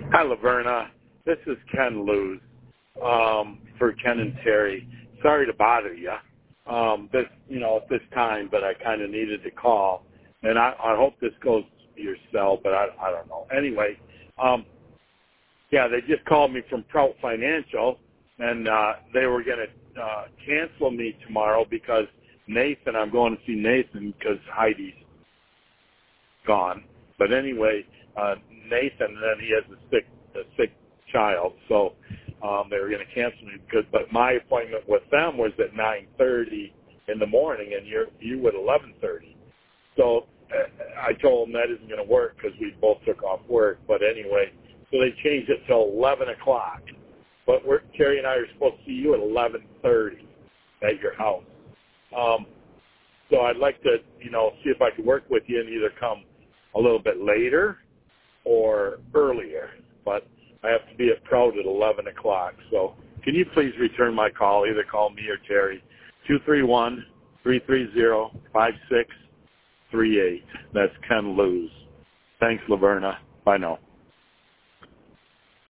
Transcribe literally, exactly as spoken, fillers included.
Hi, Laverna. This is Ken Luz um, for Ken and Terry. Sorry to bother you um, this, you know, at this time, but I kind of needed to call. And I, I hope this goes to your cell, but I, I don't know. Anyway, um, yeah, they just called me from Prout Financial, and uh, they were going to uh, cancel me tomorrow because Nathan, I'm going to see Nathan because Heidi's gone. But anyway, uh, Nathan, then he has a sick, a sick child, so um, they were going to cancel me. Because, but my appointment with them was at nine thirty in the morning, and you're you at eleven thirty. So uh, I told them that isn't going to work because we both took off work. But anyway, so they changed it till eleven o'clock. But we're, Terry and I are supposed to see you at eleven thirty at your house. Um, so I'd like to, you know, see if I could work with you and either come a little bit later or earlier. But I have to be at Prout at eleven o'clock. So can you please return my call? Either call me or Terry, two three one, three three zero, five six three eight. That's Ken Luz. Thanks, Laverna. Bye now.